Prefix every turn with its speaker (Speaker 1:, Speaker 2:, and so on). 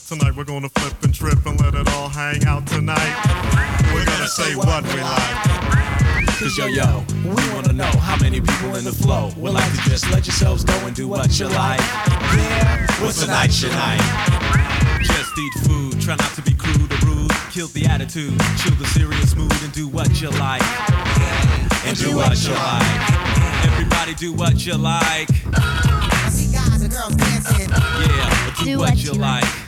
Speaker 1: Tonight we're gonna flip and trip and let it all hang out tonight. We're gonna say what we like.
Speaker 2: Cause yo, we wanna know how many people in the flow would like to just let yourselves go and do what you like. Yeah, what's a night your night?
Speaker 3: Just eat food, try not to be crude or rude. Kill the attitude, chill the serious mood and do what you like. And do what you like. Everybody do what you like.
Speaker 4: I see guys and girls dancing.
Speaker 3: Yeah, do what you like.